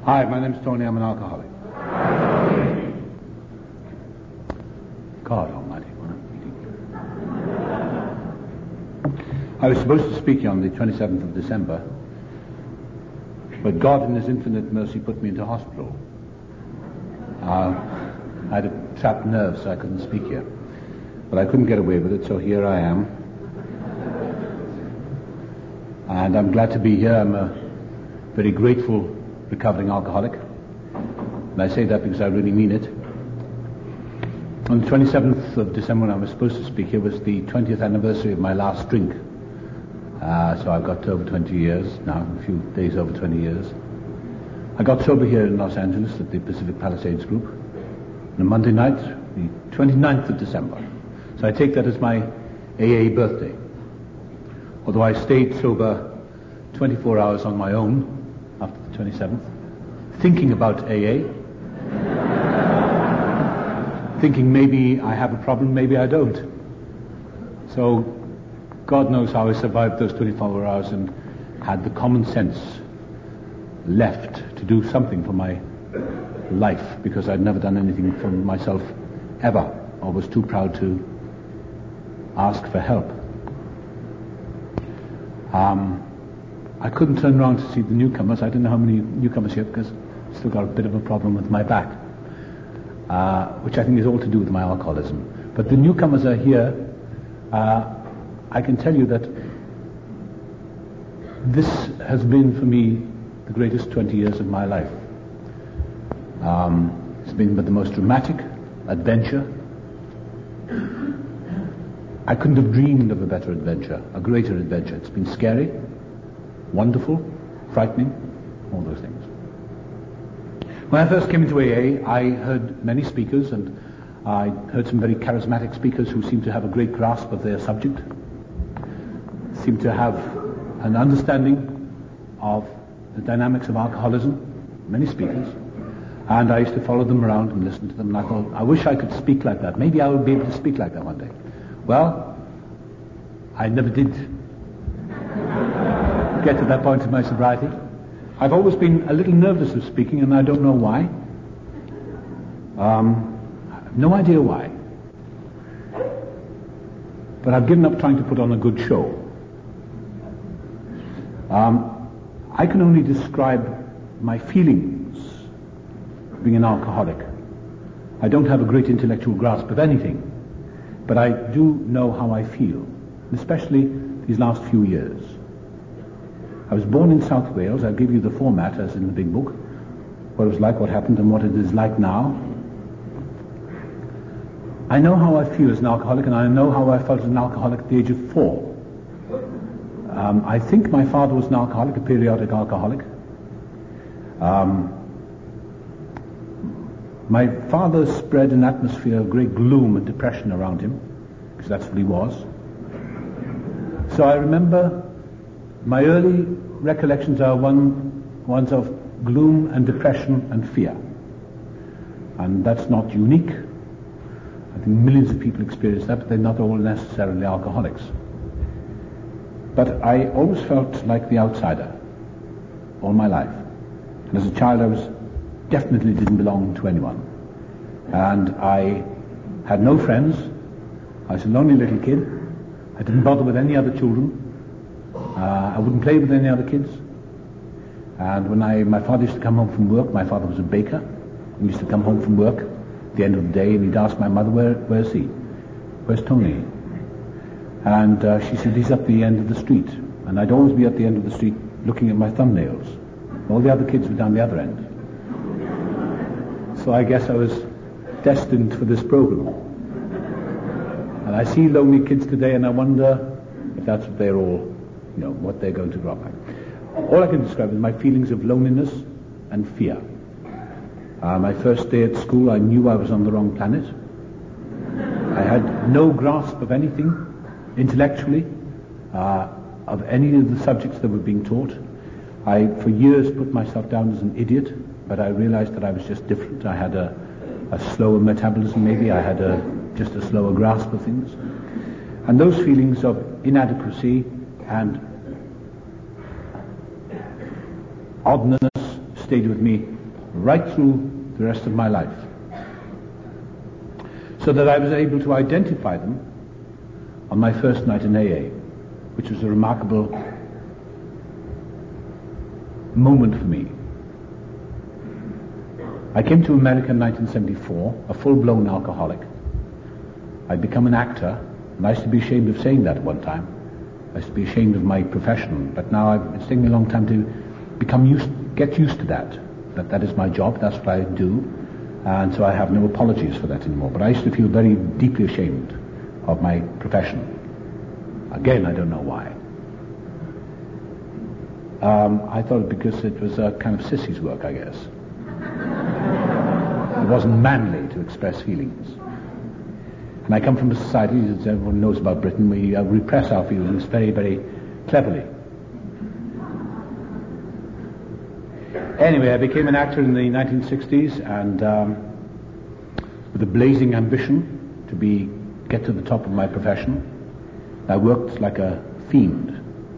Hi, my name's Tony. I'm an alcoholic. God almighty, what a meeting. I was supposed to speak here on the 27th of December, but God in His infinite mercy put me into hospital. I had a trapped nerve, so I couldn't speak here. But I couldn't get away with it, so here I am. And I'm glad to be here. I'm a very grateful recovering alcoholic. And I say that because I really mean it. On the 27th of December, when I was supposed to speak here, was the 20th anniversary of my last drink. So I've got over 20 years now, a few days over 20 years. I got sober here in Los Angeles at the Pacific Palisades Group on a Monday night, the 29th of December. So I take that as my AA birthday. Although I stayed sober 24 hours on my own after the 27th, thinking about AA, thinking maybe I have a problem, maybe I don't. So God knows how I survived those 24 hours and had the common sense left to do something for my life, because I'd never done anything for myself ever, or was too proud to ask for help. I couldn't turn around to see the newcomers. I didn't know how many newcomers here because I've still got a bit of a problem with my back, which I think is all to do with my alcoholism. But the newcomers are here. I can tell you that this has been for me the greatest 20 years of my life. It's been the most dramatic adventure. I couldn't have dreamed of a better adventure, a greater adventure. It's been scary, wonderful, frightening, all those things. When I first came into AA, I heard many speakers, and I heard some very charismatic speakers who seemed to have a great grasp of their subject, seemed to have an understanding of the dynamics of alcoholism, many speakers, and I used to follow them around and listen to them, and I thought, I wish I could speak like that. Maybe I would be able to speak like that one day. Well, I never did get to that point in my sobriety. I've always been a little nervous of speaking, and I don't know why. I have no idea why. But I've given up trying to put on a good show. I can only describe my feelings being an alcoholic. I don't have a great intellectual grasp of anything, but I do know how I feel, especially these last few years. I was born in South Wales. I'll give you the format as in the big book, what it was like, what happened, and what it is like now. I know how I feel as an alcoholic, and I know how I felt as an alcoholic at the age of 4. I think my father was an alcoholic, a periodic alcoholic. My father spread an atmosphere of great gloom and depression around him, because that's what he was. So I remember my early recollections are ones of gloom and depression and fear. And that's not unique. I think millions of people experience that, but they're not all necessarily alcoholics. But I always felt like the outsider all my life. And as a child I definitely didn't belong to anyone. And I had no friends. I was a lonely little kid. I didn't bother with any other children. I wouldn't play with any other kids. And when my father used to come home from work, my father was a baker. He used to come home from work at the end of the day, and he'd ask my mother, where's he? Where's Tony? And she said, he's up the end of the street. And I'd always be at the end of the street looking at my thumbnails. All the other kids were down the other end. So I guess I was destined for this program. And I see lonely kids today, and I wonder if that's what they're all, what they're going to grow up like. All I can describe is my feelings of loneliness and fear. My first day at school, I knew I was on the wrong planet. I had no grasp of anything intellectually, of any of the subjects that were being taught. I, for years, put myself down as an idiot, but I realized that I was just different. I had a slower metabolism, maybe. I had just a slower grasp of things. And those feelings of inadequacy and oddness stayed with me right through the rest of my life. So that I was able to identify them on my first night in AA, which was a remarkable moment for me. I came to America in 1974, a full-blown alcoholic. I'd become an actor, and I used to be ashamed of saying that at one time. I used to be ashamed of my profession, but now it's taken me a long time to get used to that is my job, that's what I do, and so I have no apologies for that anymore. But I used to feel very deeply ashamed of my profession. Again, I don't know why. I thought because it was a kind of sissy's work, I guess. It wasn't manly to express feelings. And I come from a society, as everyone knows about Britain, we repress our feelings very, very cleverly. Anyway, I became an actor in the 1960s, and with a blazing ambition to get to the top of my profession. I worked like a fiend,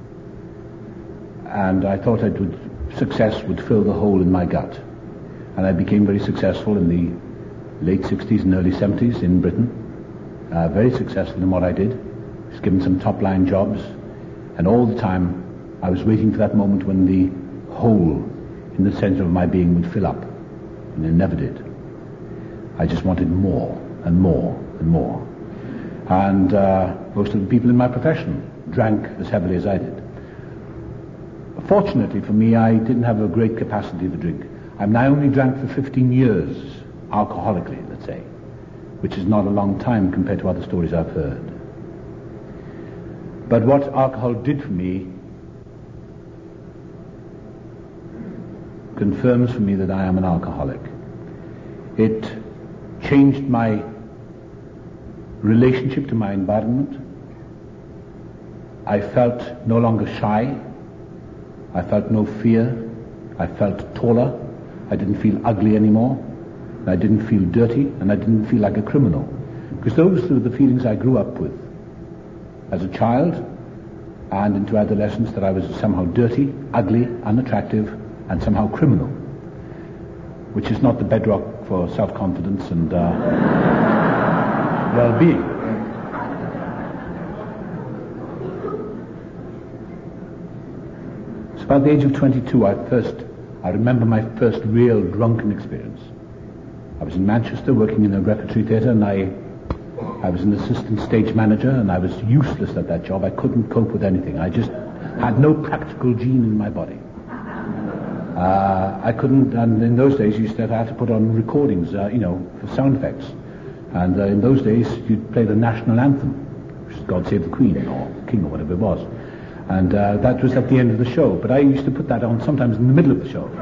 and I thought success would fill the hole in my gut. And I became very successful in the late 60s and early 70s in Britain. Very successful in what I did. I was given some top-line jobs, and all the time I was waiting for that moment when the hole in the center of my being would fill up, and it never did. I just wanted more and more and more. And most of the people in my profession drank as heavily as I did. Fortunately for me, I didn't have a great capacity to drink. I only drank for 15 years, alcoholically, let's say, which is not a long time compared to other stories I've heard. But what alcohol did for me confirms for me that I am an alcoholic. It changed my relationship to my environment. I felt no longer shy. I felt no fear. I felt taller. I didn't feel ugly anymore. I didn't feel dirty, and I didn't feel like a criminal. Because those were the feelings I grew up with as a child and into adolescence, that I was somehow dirty, ugly, unattractive, and somehow criminal, which is not the bedrock for self-confidence and well-being. So about the age of 22, I remember my first real drunken experience. I was in Manchester working in a repertory theatre, and I was an assistant stage manager, and I was useless at that job. I couldn't cope with anything. I just had no practical gene in my body. I couldn't, and in those days you had to put on recordings, for sound effects. And in those days you'd play the national anthem, which is God Save the Queen, or King, or whatever it was. And that was at the end of the show. But I used to put that on sometimes in the middle of the show.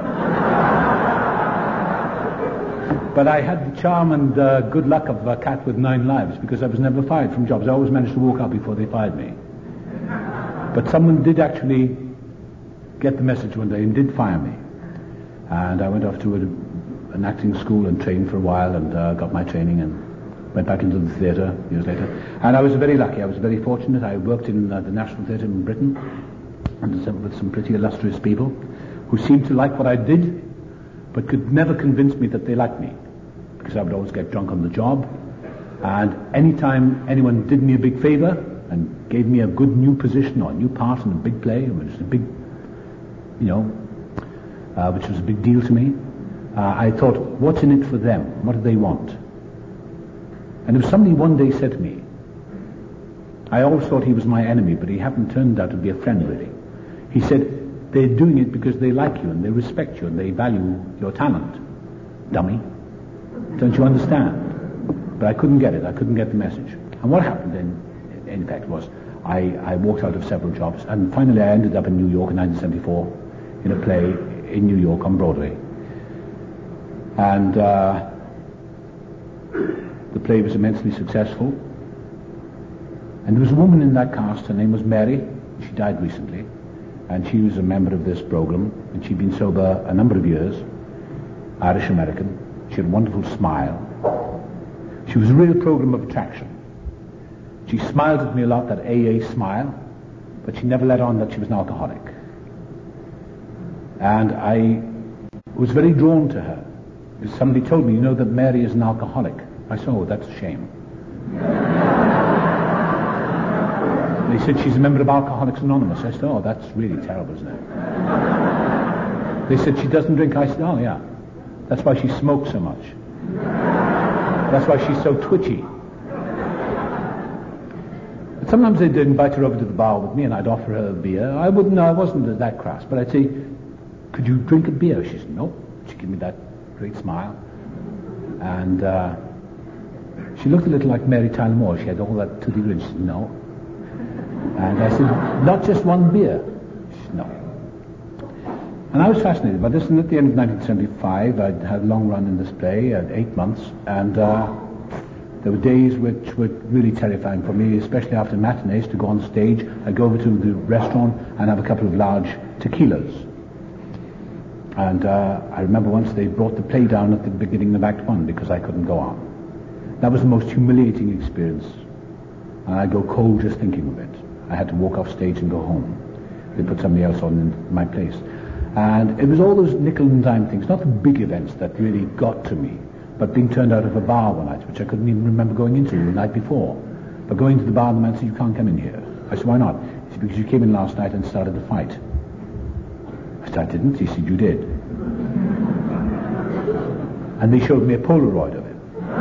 But I had the charm and good luck of a cat with 9 lives, because I was never fired from jobs. I always managed to walk out before they fired me. But someone did actually get the message one day and did fire me. And I went off to an acting school and trained for a while, and got my training and went back into the theatre years later. And I was very lucky. I was very fortunate. I worked in the National Theatre in Britain and with some pretty illustrious people who seemed to like what I did, but could never convince me that they liked me, because I would always get drunk on the job. And any time anyone did me a big favor and gave me a good new position or a new part in a big play, which was a big, which was a big deal to me, I thought, what's in it for them? What do they want? And if somebody one day said to me, I always thought he was my enemy, but he hadn't turned out to be a friend really. He said, they're doing it because they like you and they respect you and they value your talent. Dummy. Don't you understand? But I couldn't get it. I couldn't get the message. And what happened then, in fact, was I walked out of several jobs, and finally I ended up in New York in 1974 in a play in New York on Broadway. And the play was immensely successful. And there was a woman in that cast, her name was Mary. She died recently. And she was a member of this program, and she'd been sober a number of years, Irish-American. She had a wonderful smile. She was a real program of attraction. She smiled at me a lot, that AA smile, but she never let on that she was an alcoholic. And I was very drawn to her. Because somebody told me, you know, that Mary is an alcoholic. I said, oh, that's a shame. They said she's a member of Alcoholics Anonymous. I said, oh, that's really terrible, isn't it? They said she doesn't drink. I said, oh, yeah. That's why she smokes so much. That's why she's so twitchy. But sometimes they'd invite her over to the bar with me and I'd offer her a beer. I wasn't that crass, but I'd say, could you drink a beer? She said, no. She'd give me that great smile. And she looked a little like Mary Tyler Moore. She had all that toothy grin. She said, no. And I said, not just one beer? She said, no. And I was fascinated by this, and at the end of 1975, I'd had a long run in this play, 8 months, and there were days which were really terrifying for me, especially after matinees, to go on stage. I'd go over to the restaurant and have a couple of large tequilas. And I remember once they brought the play down at the beginning of Act 1 because I couldn't go on. That was the most humiliating experience, and I'd go cold just thinking of it. I had to walk off stage and go home. They put somebody else on in my place. And it was all those nickel and dime things, not the big events that really got to me, but being turned out of a bar one night, which I couldn't even remember going into the night before. But going to the bar, the man said, you can't come in here. I said, why not? He said, because you came in last night and started a fight. I said, I didn't. He said, you did. And they showed me a Polaroid of it.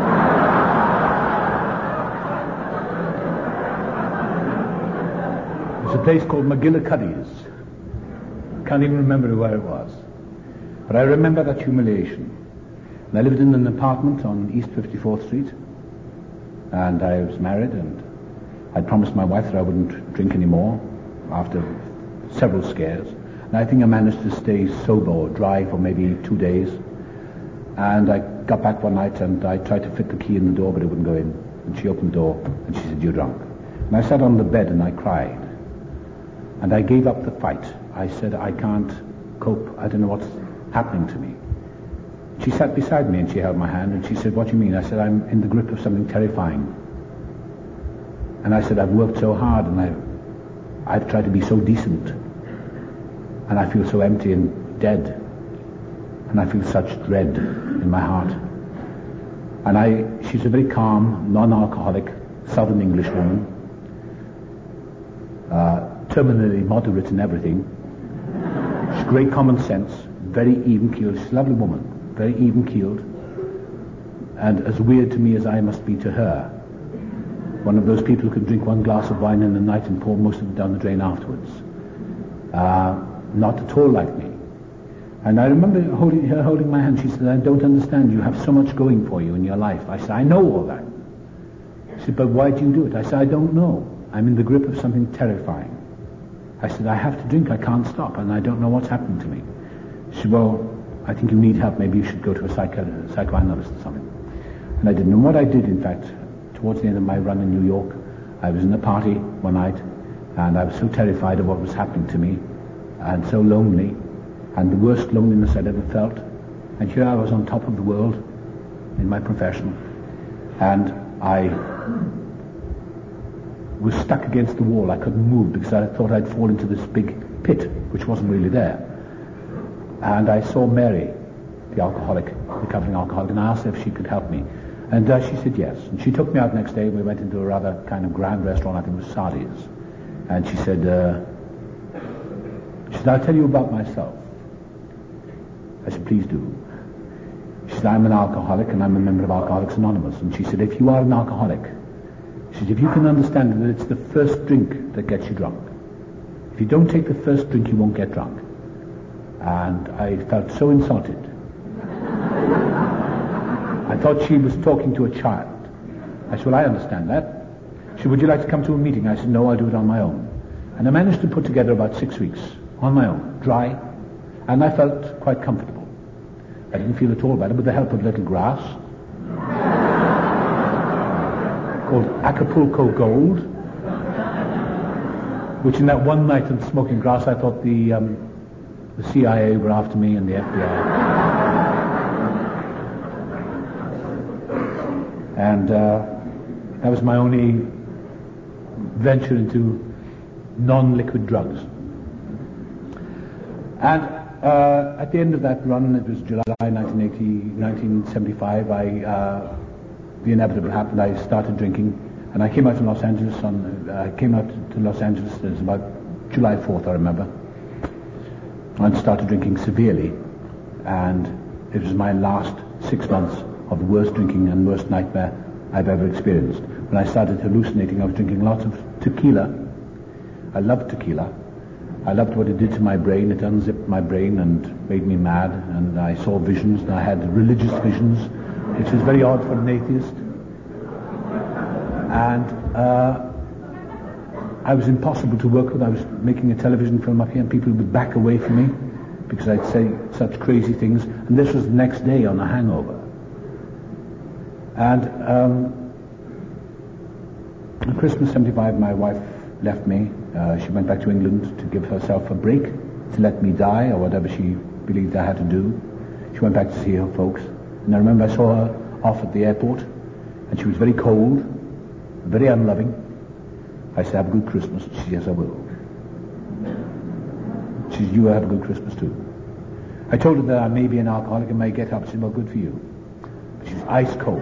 There's a place called McGillicuddy's. Can't even remember where it was. But I remember that humiliation. And I lived in an apartment on East 54th Street. And I was married, and I'd promised my wife that I wouldn't drink anymore after several scares. And I think I managed to stay sober or dry for maybe 2 days. And I got back one night and I tried to fit the key in the door, but it wouldn't go in. And she opened the door and she said, you're drunk. And I sat on the bed and I cried. And I gave up the fight. I said, I can't cope. I don't know what's happening to me. She sat beside me and she held my hand and she said, what do you mean? I said, I'm in the grip of something terrifying. And I said, I've worked so hard and I've tried to be so decent. And I feel so empty and dead. And I feel such dread in my heart. And she's a very calm, non-alcoholic, Southern English woman. Terminally moderate in everything. She's great common sense, very even-keeled. She's a lovely woman, very even-keeled, and as weird to me as I must be to her. One of those people who can drink one glass of wine in a night and pour most of it down the drain afterwards. Not at all like me. And I remember her holding my hand. She said, I don't understand. You have so much going for you in your life. I said, I know all that. She said, but why do you do it? I said, I don't know. I'm in the grip of something terrifying. I said, I have to drink. I can't stop, and I don't know what's happening to me. She said, well, I think you need help. Maybe you should go to a psychoanalyst or something. And I didn't. And what I did, in fact, towards the end of my run in New York, I was in a party one night, and I was so terrified of what was happening to me, and so lonely, and the worst loneliness I'd ever felt. And here I was on top of the world in my profession, and I was stuck against the wall. I couldn't move because I thought I'd fall into this big pit, which wasn't really there. And I saw Mary, the recovering alcoholic, and I asked her if she could help me. And she said yes. And she took me out next day. We went into a rather kind of grand restaurant, I think it was Sardi's. And she said, I'll tell you about myself. I said, please do. She said, I'm an alcoholic and I'm a member of Alcoholics Anonymous. And she said, if you are an alcoholic, she said, if you can understand that it's the first drink that gets you drunk. If you don't take the first drink, you won't get drunk. And I felt so insulted. I thought she was talking to a child. I said, well, I understand that. She said, would you like to come to a meeting? I said, no, I'll do it on my own. And I managed to put together about 6 weeks on my own, dry, and I felt quite comfortable. I didn't feel at all better with the help of little grass called Acapulco Gold, which in that one night of smoking grass I thought the CIA were after me and the FBI. And that was my only venture into non-liquid drugs. And At the end of that run, it was July 1975, the inevitable happened. I started drinking, and I came out to Los Angeles it was about July 4th, I remember, and started drinking severely, and it was my last 6 months of the worst drinking and worst nightmare I've ever experienced. When I started hallucinating, I was drinking lots of tequila. I loved tequila. I loved what it did to my brain. It unzipped my brain and made me mad, and I saw visions, and I had religious visions, which was very odd for an atheist. And I was impossible to work with. I was making a television film up here, and people would back away from me because I'd say such crazy things. And this was the next day on a hangover. And on Christmas '75, my wife left me. She went back to England to give herself a break, to let me die, or whatever she believed I had to do. She went back to see her folks. And I remember I saw her off at the airport, and she was very cold, very unloving. I said, "Have a good Christmas." She said, "Yes, I will." She said, "You have a good Christmas too." I told her that I may be an alcoholic and may get up. She said, "Well, good for you." But she was ice cold.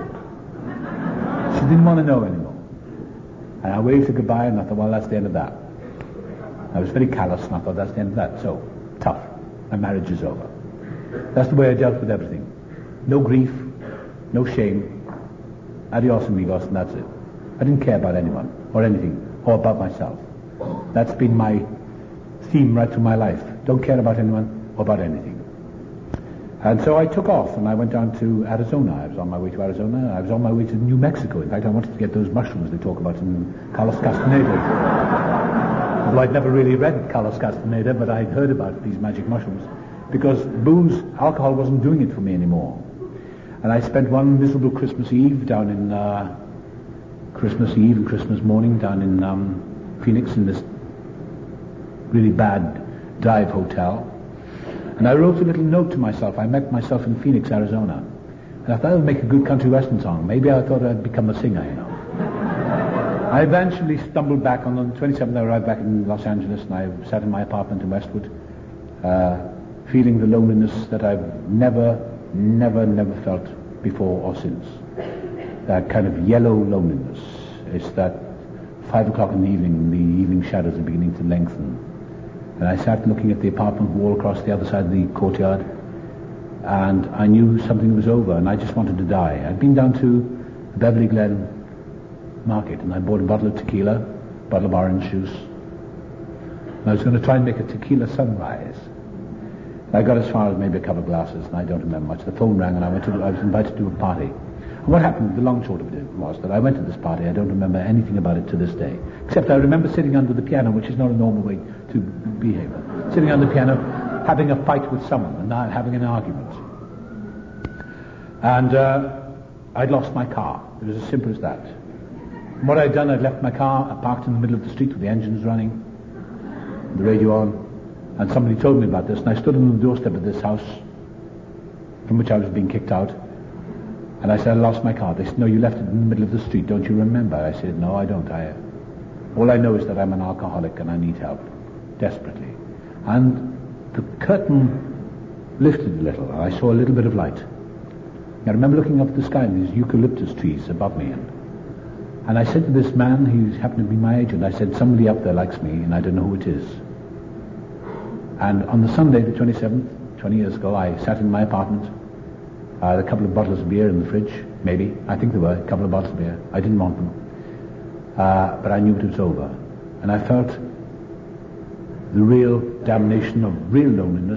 She didn't want to know anymore. And I waved her goodbye, and I thought, well, that's the end of that. I was very callous, and I thought, that's the end of that. So, tough. My marriage is over. That's the way I dealt with everything. No grief, no shame. Adios amigos, and that's it. I didn't care about anyone, or anything, or about myself. That's been my theme right through my life. Don't care about anyone, or about anything. And so I took off, and I went down to Arizona. I was on my way to Arizona. I was on my way to New Mexico. In fact, I wanted to get those mushrooms they talk about in Carlos Castaneda. Although I'd never really read Carlos Castaneda, but I'd heard about these magic mushrooms. Because booze, alcohol wasn't doing it for me anymore. And I spent one miserable Christmas Eve down in, Christmas Eve and Christmas morning down in Phoenix in this really bad dive hotel. And I wrote a little note to myself. I met myself in Phoenix, Arizona. And I thought I would make a good country western song. Maybe I thought I'd become a singer, you know. I eventually stumbled back. On the 27th, I arrived back in Los Angeles, and I sat in my apartment in Westwood, feeling the loneliness that I've never felt before or since. That kind of yellow loneliness. It's that 5 o'clock in the evening shadows are beginning to lengthen. And I sat looking at the apartment wall across the other side of the courtyard, and I knew something was over, and I just wanted to die. I'd been down to the Beverly Glen market, and I bought a bottle of tequila, a bottle of orange juice, and I was going to try and make a tequila sunrise. And I got as far as maybe a couple of glasses, and I don't remember much. The phone rang, and I was invited to a party. And what happened, the long short of it was that I went to this party. I don't remember anything about it to this day, except I remember sitting under the piano, which is not a normal way to behave. Sitting under the piano, having a fight with someone, and having an argument. And I'd lost my car. It was as simple as that. And what I'd done, I'd left my car parked in the middle of the street with the engines running, the radio on, and somebody told me about this, and I stood on the doorstep of this house from which I was being kicked out. And I said, I lost my car. They said, no, you left it in the middle of the street. Don't you remember? I said, no, I don't. All I know is that I'm an alcoholic and I need help, desperately. And the curtain lifted a little. I saw a little bit of light. I remember looking up at the sky and these eucalyptus trees above me. And I said to this man, he happened to be my agent, I said, somebody up there likes me and I don't know who it is. And on the Sunday, the 27th, 20 years ago, I sat in my apartment. I had a couple of bottles of beer in the fridge, maybe. I think there were a couple of bottles of beer. I didn't want them. But I knew it was over. And I felt the real damnation of real loneliness.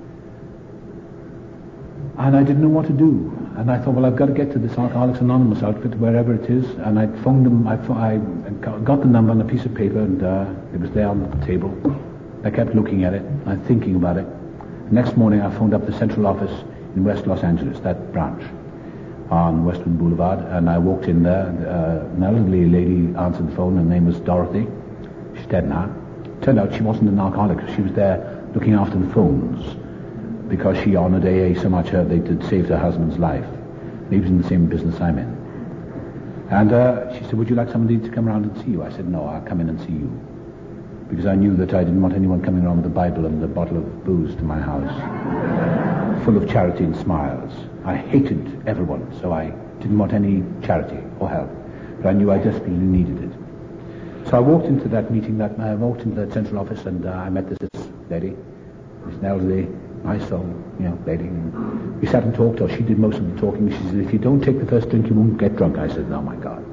And I didn't know what to do. And I thought, well, I've got to get to this Alcoholics Anonymous outfit, wherever it is. And I phoned them. I got the number on a piece of paper, and it was there on the table. I kept looking at it and thinking about it. Next morning, I phoned up the central office in West Los Angeles, that branch on Westwood Boulevard, and I walked in there. An elderly lady answered the phone. Her name was Dorothy. She's dead now. Turned out she wasn't an alcoholic. She was there looking after the phones because she honored AA so much they did saved her husband's life. He was in the same business I'm in. And she said, would you like somebody to come around and see you? I said, no, I'll come in and see you. because I knew that I didn't want anyone coming around with a Bible and a bottle of booze to my house, full of charity and smiles. I hated everyone, so I didn't want any charity or help, but I knew I desperately needed it. So I walked into that meeting, I walked into that central office, and I met this lady, this elderly, nice old, lady. And we sat and talked, or she did most of the talking. She said, "If you don't take the first drink, you won't get drunk." I said, "Oh my God."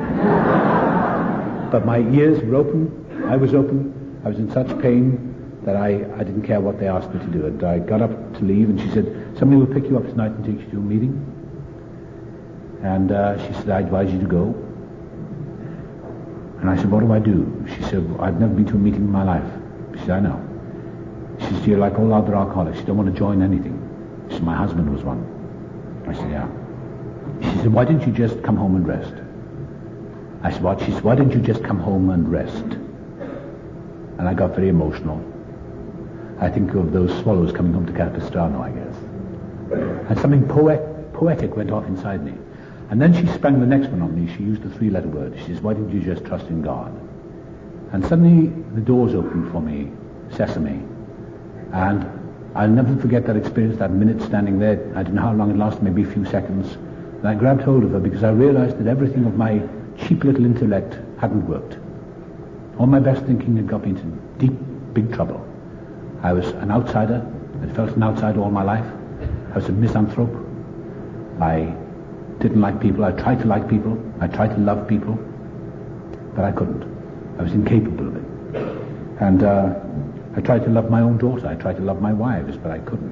But my ears were open, I was open, I was in such pain that I didn't care what they asked me to do. And I got up to leave, and she said, "Somebody will pick you up tonight and take you to a meeting." And she said, "I advise you to go." And I said, "What do I do?" She said, "I've never been to a meeting in my life." She said, "I know." She said, "You're like all other alcoholics. You don't want to join anything." She said, "My husband was one." I said, "Yeah." She said, "Why didn't you just come home and rest?" I said, "What?" She said, "Why didn't you just come home and rest?" And I got very emotional. I think of those swallows coming home to Capistrano, I guess. And something poetic went off inside me. And then she sprang the next one on me. She used the 3-letter word. She says, "Why didn't you just trust in God?" And suddenly the doors opened for me, sesame. And I'll never forget that experience, that minute standing there. I don't know how long it lasted, maybe a few seconds. And I grabbed hold of her because I realized that everything of my cheap little intellect hadn't worked. All my best thinking had got me into deep, big trouble. I was an outsider. I felt an outsider all my life. I was a misanthrope. I didn't like people. I tried to like people. I tried to love people. But I couldn't. I was incapable of it. And I tried to love my own daughter. I tried to love my wives, but I couldn't.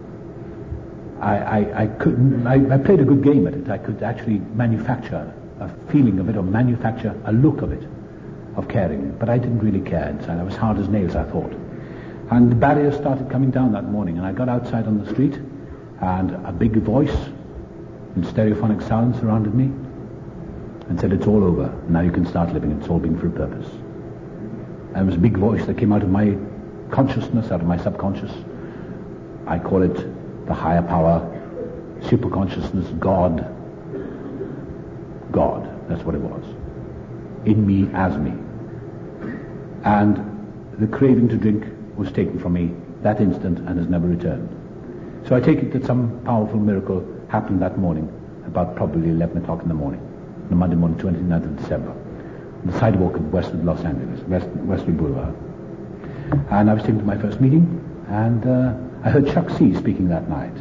I couldn't. I played a good game at it. I could actually manufacture a feeling of it, or manufacture a look of it, of caring. But I didn't really care inside. I was hard as nails, I thought. And the barriers started coming down that morning, and I got outside on the street, and a big voice in stereophonic sound surrounded me and said, "It's all over. Now you can start living. It's all been for a purpose." And it was a big voice that came out of my consciousness, out of my subconscious. I call it the higher power, superconsciousness, God. God, that's what it was. In me, as me. And the craving to drink was taken from me that instant and has never returned. So I take it that some powerful miracle happened that morning, about probably 11 o'clock in the morning, on a Monday morning, 29th of December, on the sidewalk of Westwood, Los Angeles, Westwood Boulevard. And I was taken to my first meeting, and I heard Chuck C. speaking that night.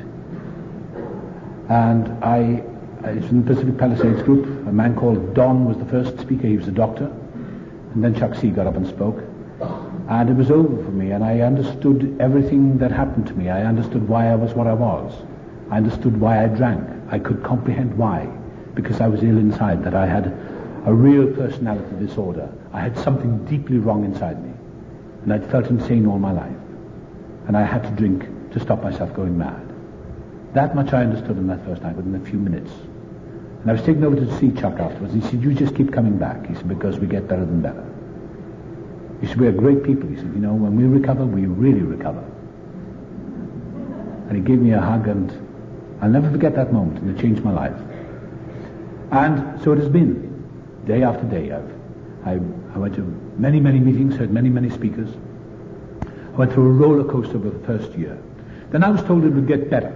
And it's from the Pacific Palisades group. A man called Don was the first speaker. He was a doctor. And then Chuck C. got up and spoke. And it was over for me, and I understood everything that happened to me. I understood why I was what I was. I understood why I drank. I could comprehend why. Because I was ill inside, that I had a real personality disorder. I had something deeply wrong inside me. And I'd felt insane all my life. And I had to drink to stop myself going mad. That much I understood on that first night, within a few minutes. And I was taken over to see Chuck afterwards. He said, "You just keep coming back." He said, "Because we get better than better." He said, "We are great people." He said, "When we recover, we really recover." And he gave me a hug, and I'll never forget that moment, and it changed my life. And so it has been, day after day. I went to many, many meetings, heard many, many speakers. I went through a roller coaster of the first year. Then I was told it would get better.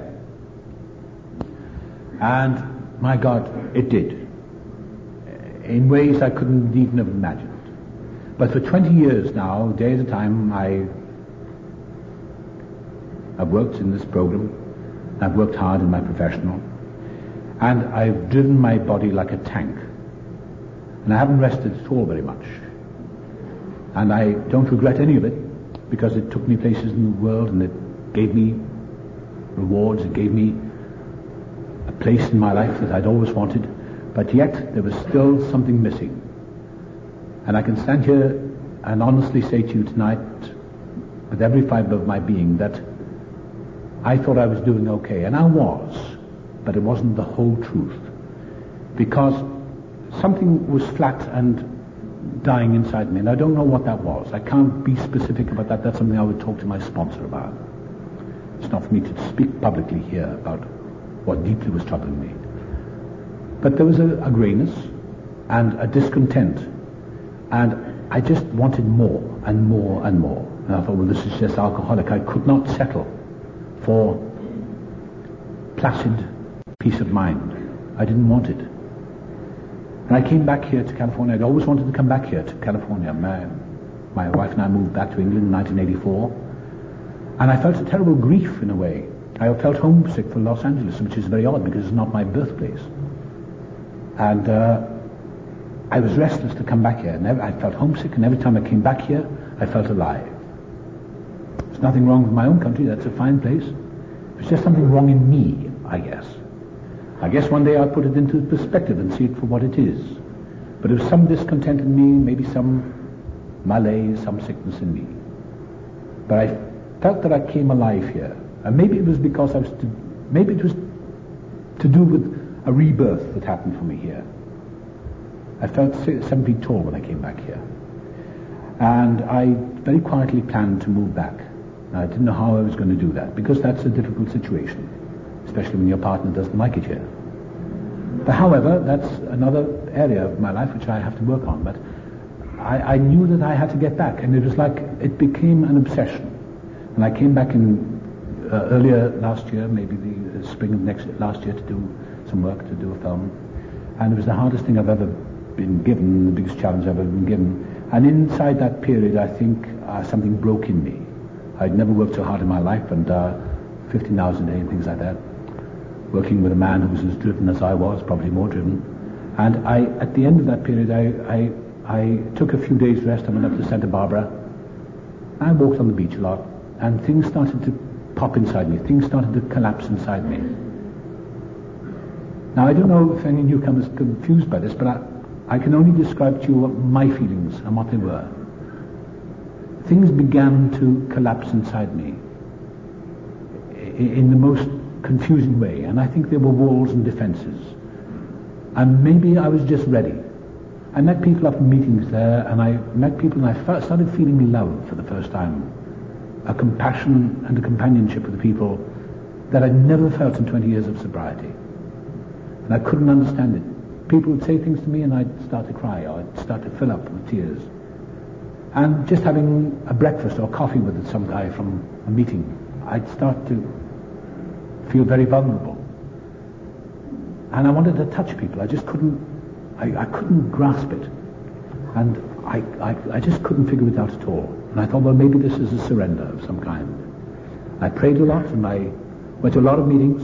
And, my God, it did. In ways I couldn't even have imagined. But for 20 years now, day at a time, I've worked in this program. I've worked hard in my professional. And I've driven my body like a tank. And I haven't rested at all very much. And I don't regret any of it, because it took me places in the world, and it gave me rewards, it gave me a place in my life that I'd always wanted. But yet, there was still something missing. And I can stand here and honestly say to you tonight, with every fiber of my being, that I thought I was doing okay. And I was, but it wasn't the whole truth. Because something was flat and dying inside me, and I don't know what that was. I can't be specific about that. That's something I would talk to my sponsor about. It's not for me to speak publicly here about what deeply was troubling me. But there was a grayness and a discontent, and I just wanted more. and more and more. And I thought, well, this is just alcoholic. I could not settle for placid peace of mind. I didn't want it. And I came back here to California. I'd always wanted to come back here to California. My wife and I moved back to England in 1984. And I felt a terrible grief in a way. I felt homesick for Los Angeles, which is very odd because it's not my birthplace. And I was restless to come back here. And I felt homesick, and every time I came back here, I felt alive. There's nothing wrong with my own country. That's a fine place. There's just something wrong in me, I guess. I guess one day I'll put it into perspective and see it for what it is. But there was some discontent in me, maybe some malaise, some sickness in me. But I felt that I came alive here. And maybe it was because maybe it was to do with a rebirth that happened for me here. I felt 7 feet tall when I came back here. And I very quietly planned to move back. Now, I didn't know how I was going to do that, because that's a difficult situation, especially when your partner doesn't like it here. But however, that's another area of my life which I have to work on. But I knew that I had to get back, and it was like it became an obsession. And I came back in earlier last year, maybe the spring of last year, to do some work, to do a film. And it was the hardest thing I've ever been given, the biggest challenge I've ever been given. And inside that period, I think something broke in me. I'd never worked so hard in my life, and 15 hours a day and things like that. Working with a man who was as driven as I was, probably more driven. And at the end of that period, I took a few days rest. I went up to Santa Barbara. I walked on the beach a lot, and things started to pop inside me. Things started to collapse inside me. Now, I don't know if any newcomers are confused by this, but I can only describe to you what my feelings and what they were. Things began to collapse inside me in the most confusing way, and I think there were walls and defenses. And maybe I was just ready. I met people after meetings there, and I met people, and I started feeling love for the first time. A compassion and a companionship with the people that I'd never felt in 20 years of sobriety. And I couldn't understand it. People would say things to me, and I'd start to cry, or I'd start to fill up with tears. And just having a breakfast or coffee with some guy from a meeting, I'd start to feel very vulnerable. And I wanted to touch people. I just couldn't, I couldn't grasp it. And I just couldn't figure it out at all. And I thought, well, maybe this is a surrender of some kind. I prayed a lot, and I went to a lot of meetings,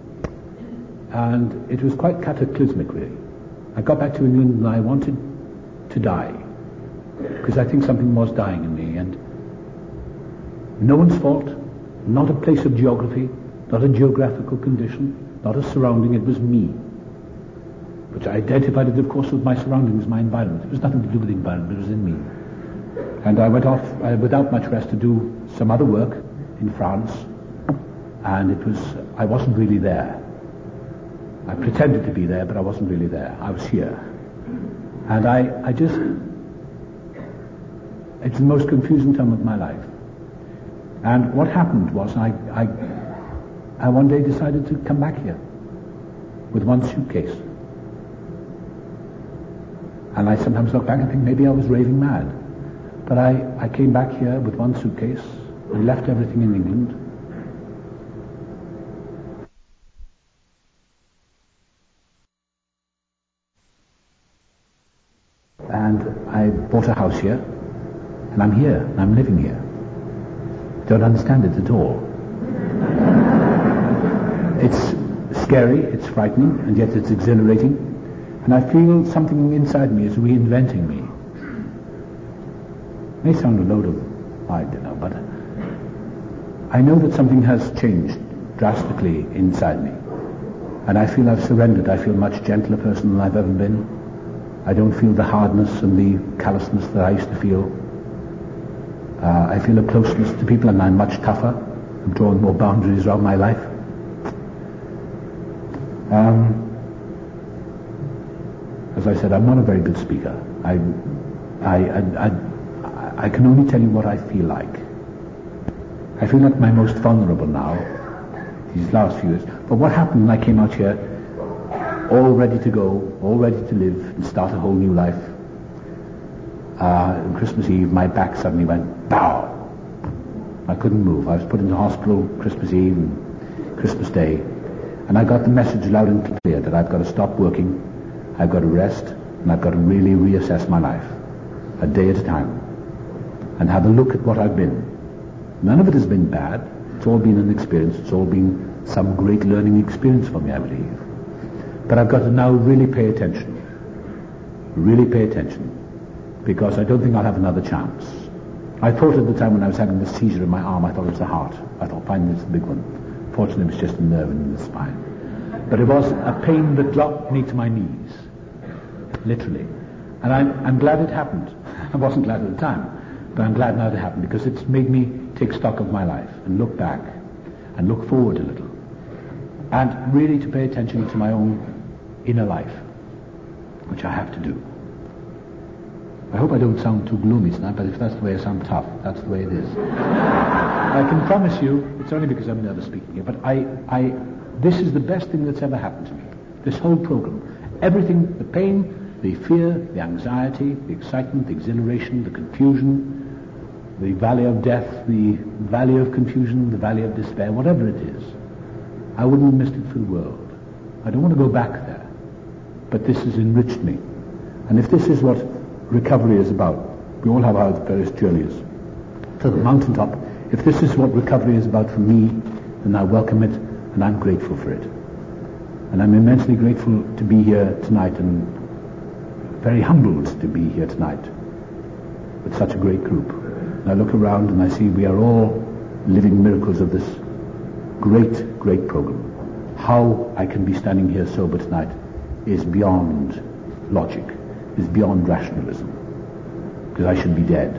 and it was quite cataclysmic, really. I got back to England, and I wanted to die, because I think something was dying in me, and no one's fault, not a place of geography, not a geographical condition, not a surrounding. It was me, which I identified it, of course, with my surroundings, my environment. It was nothing to do with the environment, it was in me. And I went off without much rest to do some other work in France, and I wasn't really there. I pretended to be there, but I wasn't really there. I was here. And it's the most confusing time of my life. And what happened was I one day decided to come back here with one suitcase. And I sometimes look back and think maybe I was raving mad. But I came back here with one suitcase and left everything in England. And I bought a house here, and I'm here, and I'm living here. Don't understand it at all. It's scary, it's frightening, and yet it's exhilarating. And I feel something inside me is reinventing me. It may sound a load of, I don't know, but I know that something has changed drastically inside me. And I feel I've surrendered. I feel a much gentler person than I've ever been. I don't feel the hardness and the callousness that I used to feel. I feel a closeness to people, and I'm much tougher. I'm drawing more boundaries around my life. As I said, I'm not a very good speaker. I can only tell you what I feel like. I feel like my most vulnerable now, these last few years. But what happened when I came out here, all ready to go, all ready to live and start a whole new life, Christmas Eve, my back suddenly went bow. I couldn't move. I was put into hospital Christmas Eve and Christmas Day, and I got the message loud and clear that I've got to stop working, I've got to rest, and I've got to really reassess my life, a day at a time, and have a look at what I've been. None of it has been bad. It's all been an experience. It's all been some great learning experience for me, I believe. But I've got to now really pay attention, because I don't think I'll have another chance. I thought at the time when I was having this seizure in my arm, I thought it was the heart. I thought, finally, it's the big one. Fortunately, it was just a nerve in the spine. But it was a pain that dropped me to my knees, literally. And I'm glad it happened. I wasn't glad at the time, but I'm glad now it happened, because it's made me take stock of my life and look back and look forward a little, and really to pay attention to my own inner life, which I have to do. I hope I don't sound too gloomy tonight, but if that's the way I sound tough, that's the way it is. I can promise you, it's only because I'm nervous speaking here, but this is the best thing that's ever happened to me. This whole program. Everything, the pain, the fear, the anxiety, the excitement, the exhilaration, the confusion, the valley of death, the valley of confusion, the valley of despair, whatever it is, I wouldn't have missed it for the world. I don't want to go back there, but this has enriched me. And if this is what recovery is about, we all have our various journeys to the mountaintop. If this is what recovery is about for me, then I welcome it, and I'm grateful for it. And I'm immensely grateful to be here tonight, and very humbled to be here tonight with such a great group. And I look around and I see we are all living miracles of this great, great program. How I can be standing here sober tonight is beyond logic, is beyond rationalism, because I should be dead,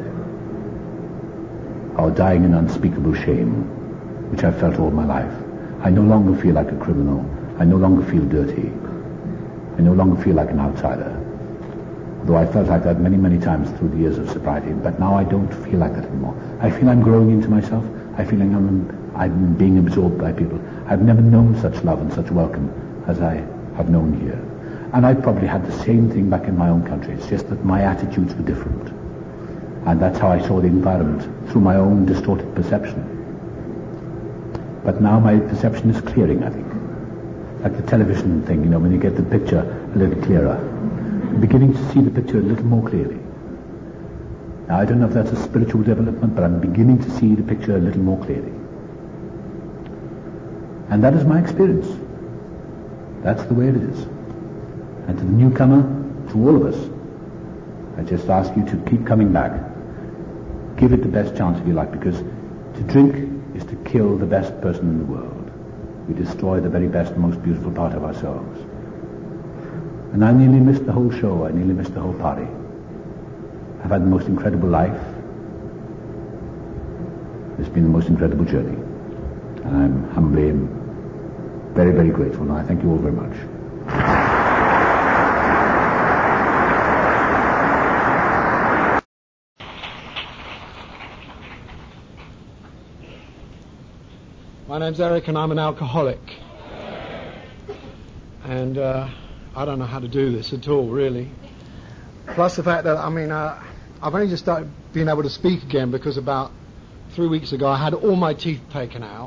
or dying in unspeakable shame, which I've felt all my life. I no longer feel like a criminal. I no longer feel dirty. I no longer feel like an outsider. Though I felt like that many, many times through the years of sobriety, but now I don't feel like that anymore. I feel I'm growing into myself. I feel I'm being absorbed by people. I've never known such love and such welcome as I have known here. And I probably had the same thing back in my own country. It's just that my attitudes were different. And that's how I saw the environment, through my own distorted perception. But now my perception is clearing, I think. Like the television thing, when you get the picture a little clearer. I'm beginning to see the picture a little more clearly. Now, I don't know if that's a spiritual development, but I'm beginning to see the picture a little more clearly. And that is my experience. That's the way it is. And to the newcomer, to all of us, I just ask you to keep coming back. Give it the best chance of your life, because to drink is to kill the best person in the world. We destroy the very best, most beautiful part of ourselves. And I nearly missed the whole show. I nearly missed the whole party. I've had the most incredible life. It's been the most incredible journey. And I'm humbly and very, very grateful. And I thank you all very much. My name's Eric, and I'm an alcoholic. And I don't know how to do this at all, really. Plus the fact that, I've only just started being able to speak again because about 3 weeks ago I had all my teeth taken out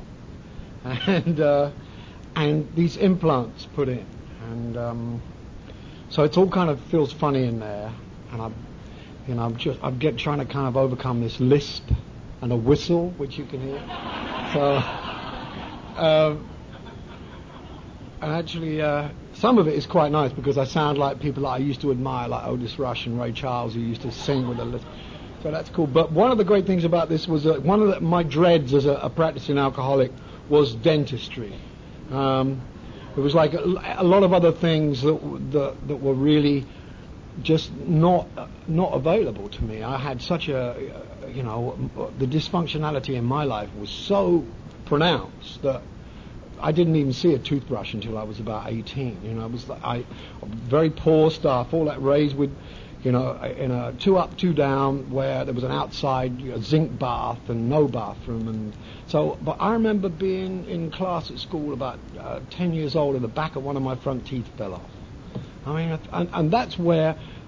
and these implants put in. And so it's all kind of feels funny in there. And I'm trying to kind of overcome this lisp and a whistle, which you can hear. So... and actually, some of it is quite nice because I sound like people that I used to admire, like Otis Rush and Ray Charles, who used to sing with a lisp. So that's cool. But one of the great things about this was one of my dreads as a practicing alcoholic was dentistry. It was like a lot of other things that were really just not available to me. I had such the dysfunctionality in my life was so pronounced that I didn't even see a toothbrush until I was about 18. It was very poor stuff, all that raised with, in a 2 up, 2 down, where there was an outside zinc bath and no bathroom, and so. But I remember being in class at school about 10 years old, and the back of one of my front teeth fell off. And that's where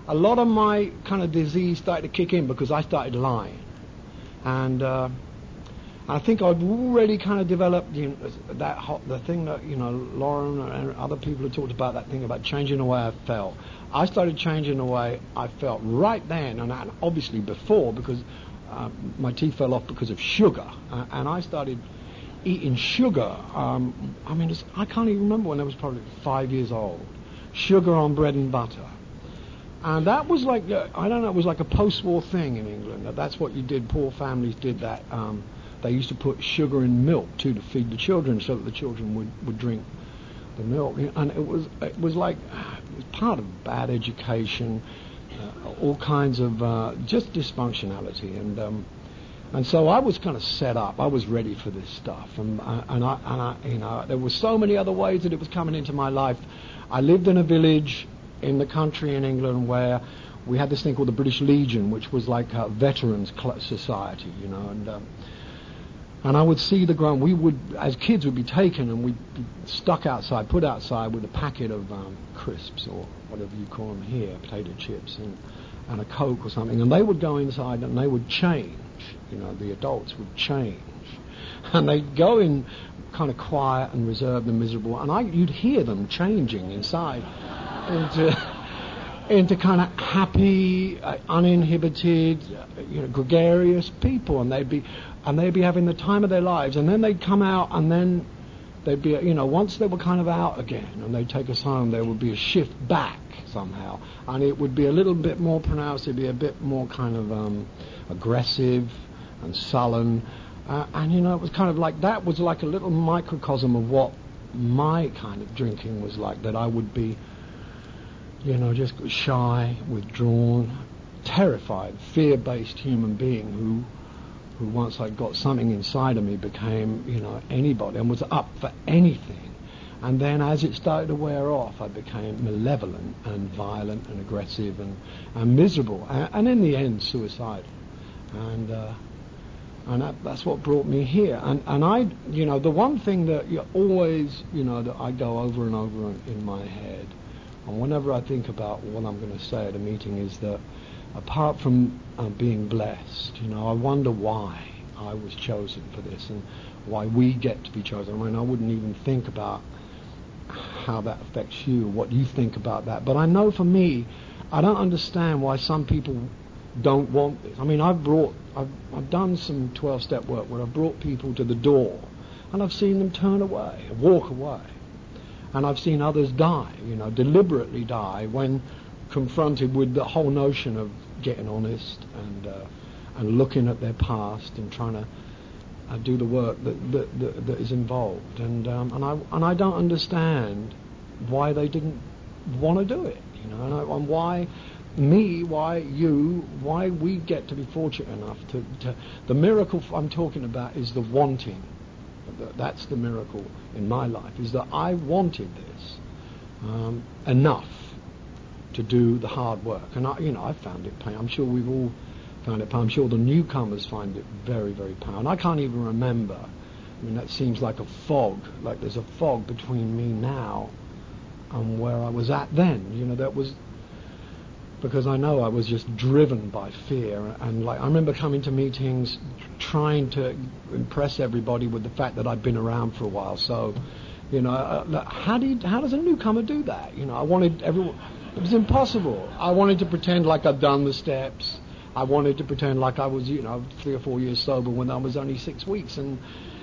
a lot of my kind of disease started to kick in because I started lying. And I think I'd already kind of developed the thing that, Lauren and other people have talked about, that thing about changing the way I felt. I started changing the way I felt right then, and obviously before, because my teeth fell off because of sugar. And I started eating sugar. I can't even remember when I was probably 5 years old. Sugar on bread and butter. And that was like, I don't know, it was like a post-war thing in England. That's what you did. Poor families did that. They used to put sugar in milk too to feed the children, so that the children would drink the milk. And it was part of bad education, all kinds of just dysfunctionality. And so I was kind of set up. I was ready for this stuff. And there were so many other ways that it was coming into my life. I lived in a village in the country in England where we had this thing called the British Legion, which was like a veterans society, and I would see the ground. We would, as kids, would be taken and we'd be stuck outside, put outside with a packet of crisps or whatever you call them here, potato chips and a Coke or something, and they would go inside and they would change. The adults would change, and they'd go in kind of quiet and reserved and miserable, and you'd hear them changing inside into kind of happy, uninhibited, gregarious people, and they'd be having the time of their lives, and then they'd come out, and then they'd be, once they were kind of out again, and they'd take us home, there would be a shift back somehow, and it would be a little bit more pronounced. It'd be a bit more kind of aggressive and sullen, and it was kind of like, that was like a little microcosm of what my kind of drinking was like, that I would be, just shy, withdrawn, terrified, fear-based human being who once I got something inside of me became, anybody, and was up for anything. And then as it started to wear off, I became malevolent and violent and aggressive and miserable, and in the end, suicidal. And that's what brought me here. And I, the one thing that you always, that I go over and over in my head, and whenever I think about what I'm going to say at a meeting, is that apart from being blessed, I wonder why I was chosen for this and why we get to be chosen. I wouldn't even think about how that affects you, what you think about that. But I know for me, I don't understand why some people don't want this. I've done some 12-step work where I've brought people to the door, and I've seen them turn away, walk away. And I've seen others die, deliberately die when confronted with the whole notion of getting honest and looking at their past and trying to do the work that is involved. And I don't understand why they didn't want to do it, and why me, why you, why we get to be fortunate enough to the miracle I'm talking about is the wanting. That's the miracle in my life, is that I wanted this enough to do the hard work. And I found it pain. I'm sure we've all found it pain. I'm sure the newcomers find it very, very pain. And I can't even remember. That seems like a fog, like there's a fog between me now and where I was at then. That was because I know I was just driven by fear. And I remember coming to meetings trying to impress everybody with the fact that I'd been around for a while. So, how does a newcomer do that? I wanted everyone. It was impossible. I wanted to pretend like I'd done the steps. I wanted to pretend like I was, 3 or 4 years sober when I was only 6 weeks, and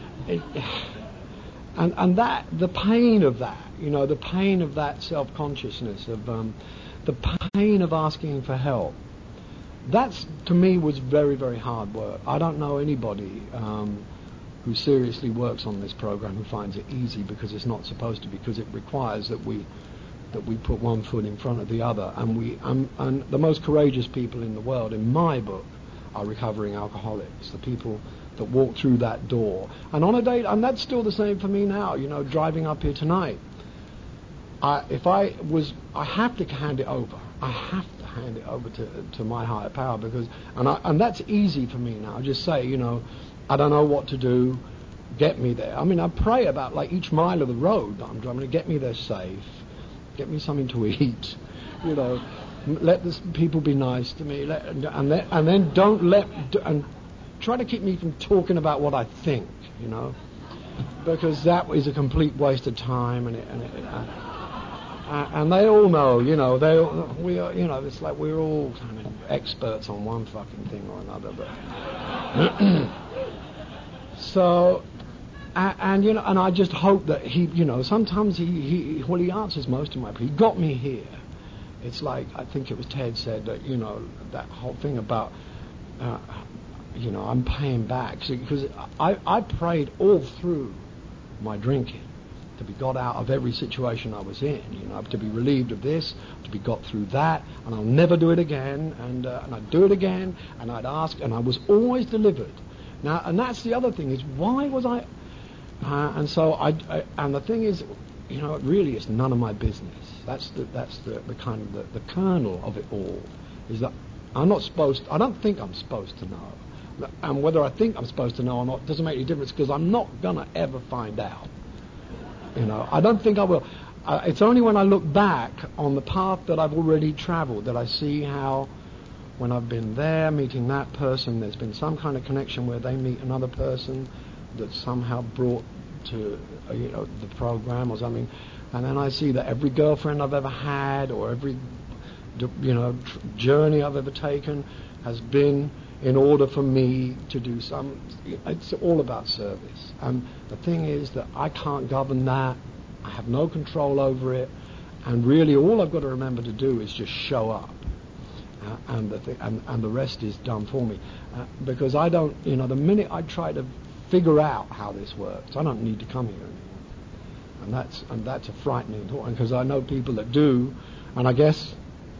that the pain of that, the pain of that self-consciousness, of the pain of asking for help. That's, to me, was very, very hard work. I don't know anybody who seriously works on this program who finds it easy, because it's not supposed to, because it requires that we put one foot in front of the other. And the most courageous people in the world, in my book, are recovering alcoholics, the people that walk through that door. And on a day, and that's still the same for me now, driving up here tonight. I have to hand it over. I have to hand it over to my higher power, because, and that's easy for me now. I just say, I don't know what to do. Get me there. I pray about each mile of the road that I'm driving to get me there safe. Get me something to eat, let the people be nice to me, and then and try to keep me from talking about what I think, you know, because that is a complete waste of time, and they all know, you know, we are, you know, it's like we're all kind of experts on one fucking thing or another, but so. And you know, and I just hope that he, you know, sometimes he answers most of my. He got me here. It's like, I think it was Ted said that, you know, that whole thing about, you know, I'm paying back because I prayed all through my drinking to be got out of every situation I was in. You know, to be relieved of this, to be got through that, and I'll never do it again. And I'd do it again, and I'd ask, and I was always delivered. Now, and that's the other thing is, why was I? And so and the thing is, you know, it really is none of my business. That's the kind of the kernel of it all, is that I don't think I'm supposed to know. And whether I think I'm supposed to know or not doesn't make any difference, because I'm not going to ever find out. You know, I don't think I will. It's only when I look back on the path that I've already traveled that I see how, when I've been there meeting that person, there's been some kind of connection where they meet another person that's somehow brought to, you know, the program or something, and then I see that every girlfriend I've ever had or every, you know, journey I've ever taken has been in order for me to do some. It's all about service, and the thing is that I can't govern that. I have no control over it, and really all I've got to remember to do is just show up, and the rest is done for me, because I don't, you know, the minute I try to figure out how this works, I don't need to come here anymore, and that's a frightening thought, because I know people that do, and I guess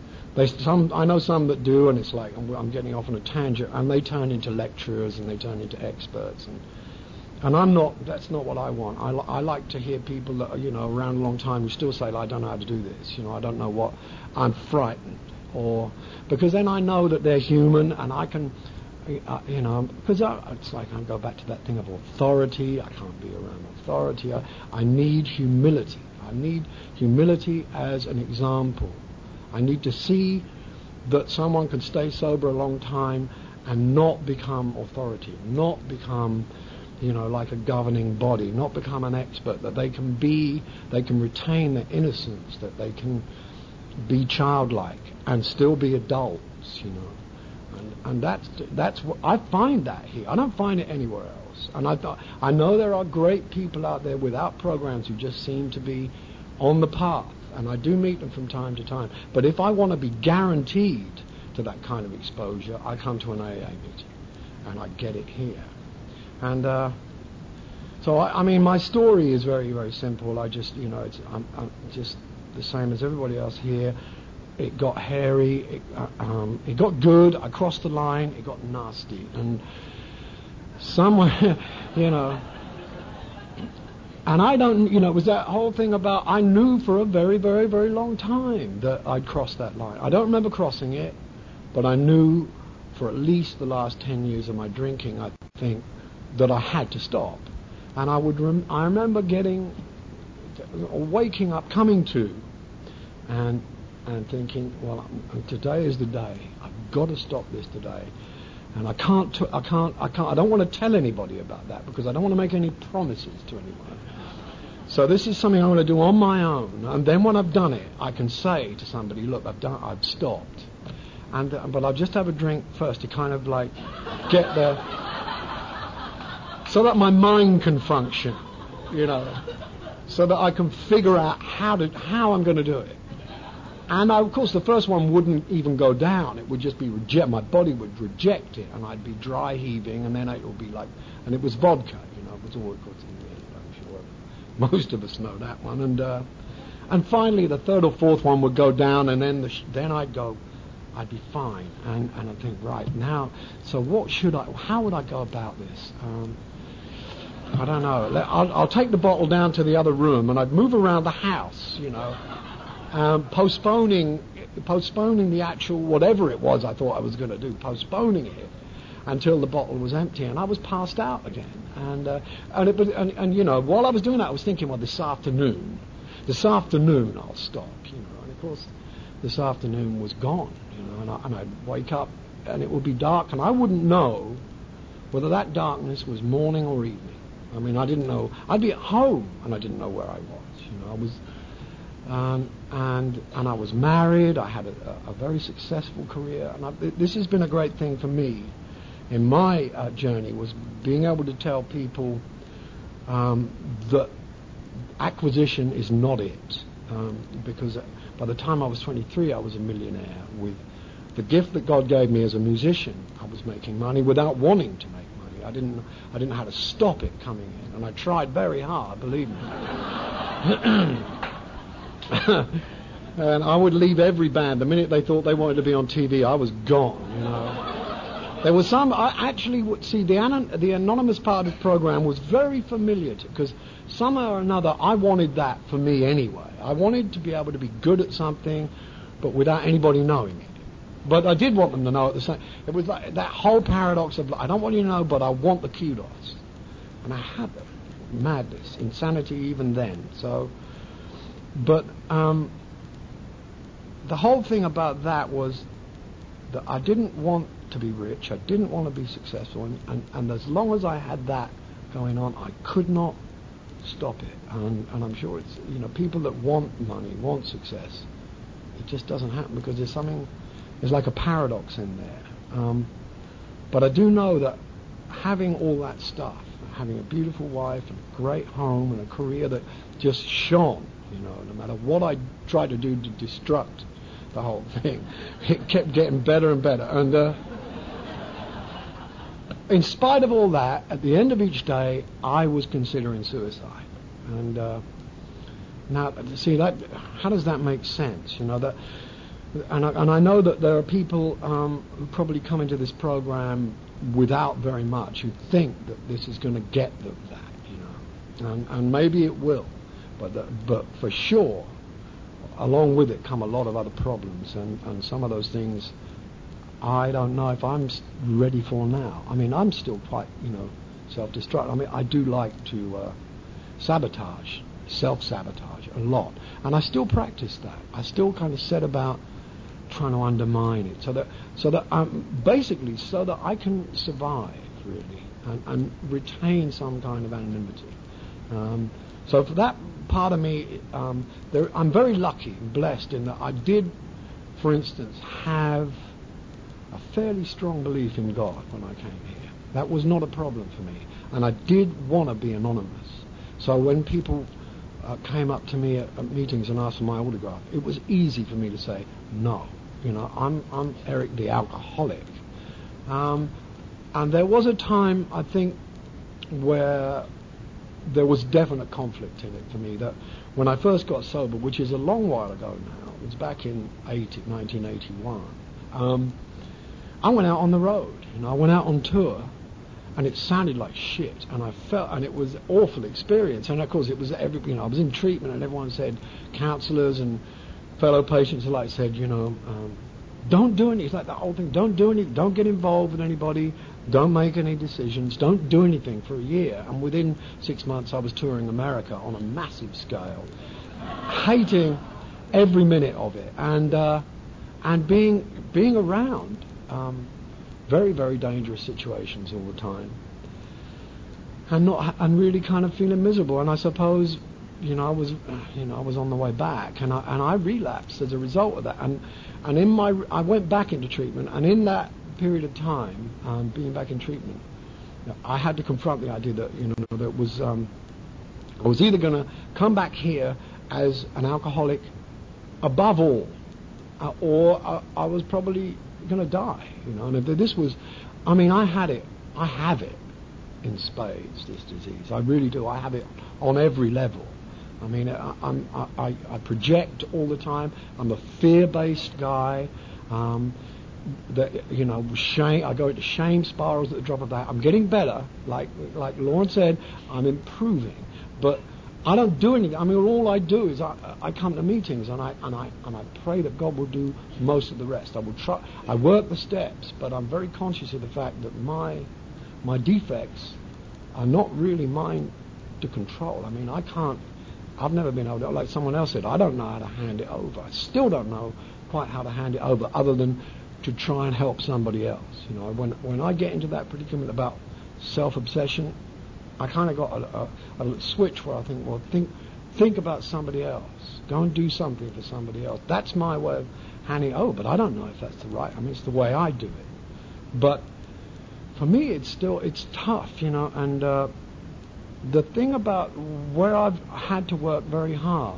I know some that do, and it's like I'm getting off on a tangent, and they turn into lecturers and they turn into experts, and I'm not. That's not what I want. I like to hear people that are, you know, around a long time who still say, I don't know how to do this. You know, I don't know what. I'm frightened, because then I know that they're human, and I can. You know, because it's like I go back to that thing of authority. I can't be around authority. I need humility. I need humility as an example. I need to see that someone can stay sober a long time and not become authority, not become, you know, like a governing body, not become an expert, that they can retain their innocence, that they can be childlike and still be adults, you know. And that's what I find that here. I don't find it anywhere else. And I know there are great people out there without programs who just seem to be on the path, and I do meet them from time to time. But if I want to be guaranteed to that kind of exposure, I come to an AA meeting, and I get it here. And so I mean, my story is very, very simple. I just, you know, I'm just the same as everybody else here. It got hairy, it got good, I crossed the line, it got nasty, and somewhere, you know, and I don't, you know, it was that whole thing about, I knew for a very, very, very long time that I'd crossed that line. I don't remember crossing it, but I knew for at least the last 10 years of my drinking, I think, that I had to stop. And I remember waking up, coming to, and thinking, well, today is the day. I've got to stop this today, and I don't want to tell anybody about that, because I don't want to make any promises to anyone. So this is something I want to do on my own, and then when I've done it, I can say to somebody, look, I've stopped, but I'll just have a drink first to kind of like get there, so that my mind can function, you know, so that I can figure out how I'm going to do it. And of course, the first one wouldn't even go down. It would just be my body would reject it, and I'd be dry heaving, and then it would be like, and it was vodka, you know, it was all good. I'm sure most of us know that one. And finally, the third or fourth one would go down, and then I'd be fine. And I'd think, right now, so how would I go about this? I don't know. I'll take the bottle down to the other room, and I'd move around the house, you know. Postponing the actual whatever it was I thought I was going to do, postponing it until the bottle was empty, and I was passed out again. And you know, while I was doing that, I was thinking, well, this afternoon I'll stop, you know. And of course, this afternoon was gone, and I'd wake up and it would be dark, and I wouldn't know whether that darkness was morning or evening. I mean, I didn't know. I'd be at home and I didn't know where I was. I was, and I was married. I had a very successful career, and this has been a great thing for me in my journey, was being able to tell people that acquisition is not it, because by the time I was 23, I was a millionaire. With the gift that God gave me as a musician, I was making money without wanting to make money. I didn't know how to stop it coming in, and I tried very hard, believe me. And I would leave every band the minute they thought they wanted to be on TV. I was gone. There was some. I actually would see the anonymous part of the program was very familiar because somehow or another I wanted that for me anyway. I wanted to be able to be good at something, but without anybody knowing it. But I did want them to know at the same. It was like that whole paradox of I don't want you to know, but I want the kudos, and I had it. Madness, insanity, even then. So, but the whole thing about that was that I didn't want to be rich. I didn't want to be successful, and as long as I had that going on, I could not stop it. And I'm sure it's people that want money, want success, it just doesn't happen because there's like a paradox in there. But I do know that having all that stuff, having a beautiful wife and a great home and a career that just shone, no matter what I tried to do to destruct the whole thing, it kept getting better and better. And in spite of all that, at the end of each day, I was considering suicide. And now, see, that how does that make sense? That, and I know that there are people who probably come into this program without very much, who think that this is going to get them that, and maybe it will, but for sure, along with it come a lot of other problems, and some of those things I don't know if I'm ready for now. I mean, I'm still quite, self-destruct. I mean, I do like to sabotage, self-sabotage a lot, and I still practice that. I still kind of set about trying to undermine it, so that basically so that I can survive really and retain some kind of anonymity. So for that part of me, I'm very lucky and blessed in that I did, for instance, have a fairly strong belief in God when I came here. That was not a problem for me, and I did want to be anonymous. So when people came up to me at meetings and asked for my autograph, it was easy for me to say no. I'm Eric the alcoholic, and there was a time I think where there was definite conflict in it for me. That when I first got sober, which is a long while ago now, it was back in 1981. I went out on the road. I went out on tour, and it sounded like shit, and it was an awful experience. And of course, it was I was in treatment, and everyone said, counsellors and fellow patients alike said, don't do anything. It's like that whole thing. Don't do anything. Don't get involved with anybody. Don't make any decisions. Don't do anything for a year. And within 6 months, I was touring America on a massive scale, hating every minute of it, and being around very, very dangerous situations all the time, and really kind of feeling miserable. And I suppose I was on the way back, and I relapsed as a result of that. And I went back into treatment, and in that period of time, being back in treatment, I had to confront the idea that that was I was either going to come back here as an alcoholic above all, or I was probably going to die. And if this was, I have it in spades, this disease. I really do. I have it on every level. I project all the time. I'm a fear-based guy. Shame. I go into shame spirals at the drop of that. I'm getting better. Like Lauren said, I'm improving. But I don't do anything. All I do is I come to meetings and I pray that God will do most of the rest. I will try. I work the steps, but I'm very conscious of the fact that my defects are not really mine to control. I can't I've never been able to, like someone else said, I don't know how to hand it over. I still don't know quite how to hand it over, other than to try and help somebody else. You know, when I get into that predicament about self-obsession, I kind of got a switch where I think, well, think about somebody else. Go and do something for somebody else. That's my way of handing it over, but I don't know if that's the right. I mean, it's the way I do it. But for me, it's tough, you know. And the thing about where I've had to work very hard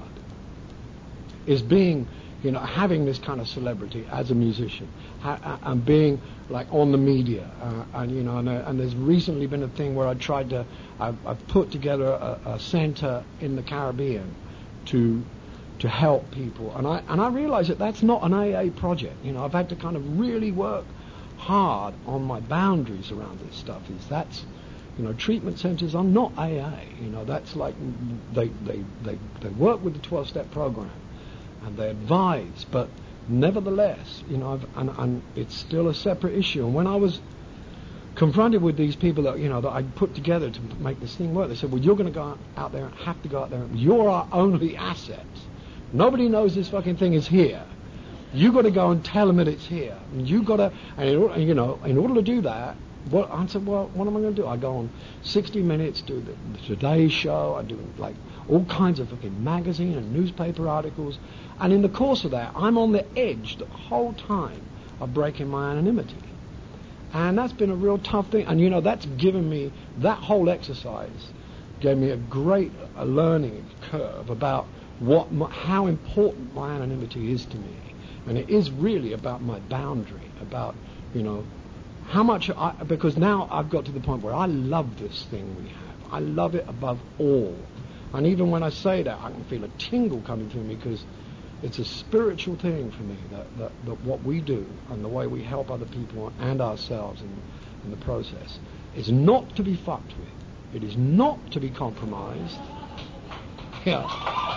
is being, you know, having this kind of celebrity as a musician, and being like on the media, and you know, and there's recently been a thing where I've put together a center in the Caribbean to help people, and I realize that that's not an AA project. You know, I've had to kind of really work hard on my boundaries around this stuff. You know, treatment centers are not AA. You know, that's like they work with the 12-step program and they advise, but nevertheless, you know, and it's still a separate issue. And when I was confronted with these people that, you know, that I put together to make this thing work, they said, well, you're going to go out there and have to go out there. You're our only asset. Nobody knows this fucking thing is here. You got to go and tell them that it's here. And you got to, and you know, in order to do that, I said, well, what am I going to do? I go on 60 Minutes, do the Today Show, I do like all kinds of fucking magazine and newspaper articles, and in the course of that, I'm on the edge the whole time of breaking my anonymity. And that's been a real tough thing, and you know, that's given me, that whole exercise gave me a great learning curve about how important my anonymity is to me. And it is really about my boundary, about, you know, how much because now I've got to the point where I love this thing we have. I love it above all. And even when I say that, I can feel a tingle coming through me, because it's a spiritual thing for me, that what we do and the way we help other people and ourselves in the process is not to be fucked with. It is not to be compromised. Yeah.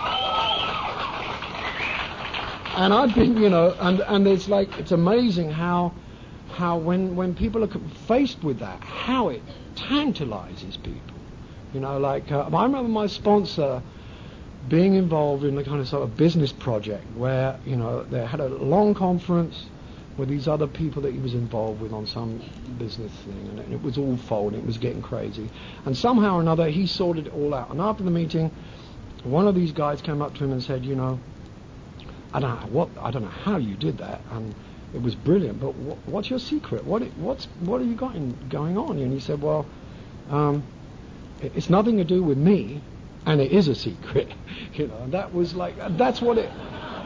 And I've been, you know, and it's like, it's amazing how when people are faced with that, how it tantalizes people. You know, like, I remember my sponsor being involved in a kind of sort of business project where, you know, they had a long conference with these other people that he was involved with on some business thing, and it was all folding, it was getting crazy. And somehow or another, he sorted it all out. And after the meeting, one of these guys came up to him and said, you know, I don't know how you did that, and it was brilliant, but what's your secret? What have you got going on? And he said, well, it's nothing to do with me, and it is a secret. You know, and that was like, that's what it.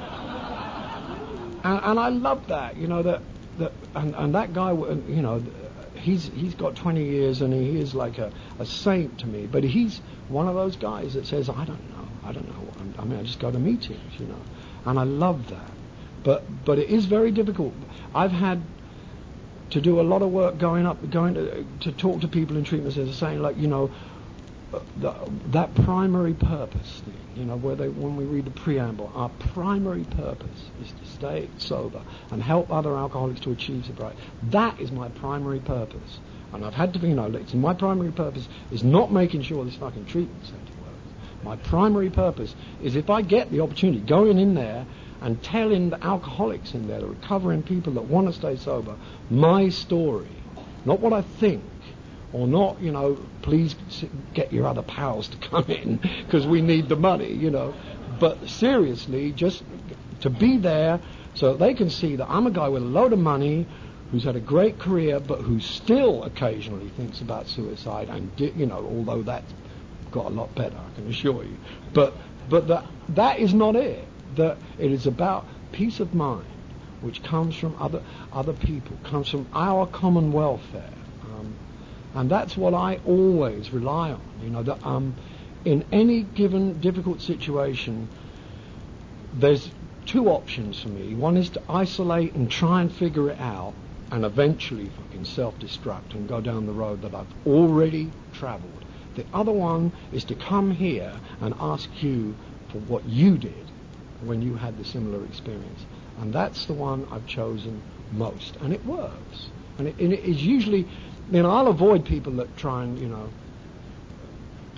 And I love that, you know, and that guy, you know, he's got 20 years, and he is like a saint to me. But he's one of those guys that says, I don't know. I mean, I just go to meetings, you know, and I love that. But it is very difficult. I've had to do a lot of work going to talk to people in treatment centers, saying, like, you know, that primary purpose thing, you know, when we read the preamble, our primary purpose is to stay sober and help other alcoholics to achieve sobriety. That is my primary purpose. And I've had to, you know, my primary purpose is not making sure this fucking treatment center works. My primary purpose is, if I get the opportunity, going in there and telling the alcoholics in there, the recovering people that want to stay sober, my story, not what I think, or not, you know, please get your other pals to come in because we need the money, you know. But seriously, just to be there so they can see that I'm a guy with a load of money who's had a great career, but who still occasionally thinks about suicide, and, you know, although that's got a lot better, I can assure you. But that is not it. That it is about peace of mind, which comes from other people, comes from our common welfare. And that's what I always rely on, you know, that in any given difficult situation, there's two options for me. One is to isolate and try and figure it out, and eventually fucking self-destruct and go down the road that I've already travelled. The other one is to come here and ask you for what you did when you had the similar experience. And that's the one I've chosen most. And it works. And it is usually, you know, I'll avoid people that try and, you know,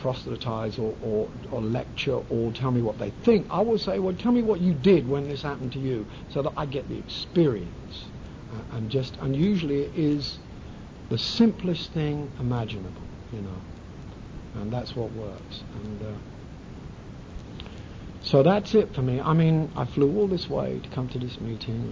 proselytize or lecture or tell me what they think. I will say, well, tell me what you did when this happened to you, so that I get the experience. And usually it is the simplest thing imaginable, you know, and that's what works. And so that's it for me. I mean, I flew all this way to come to this meeting,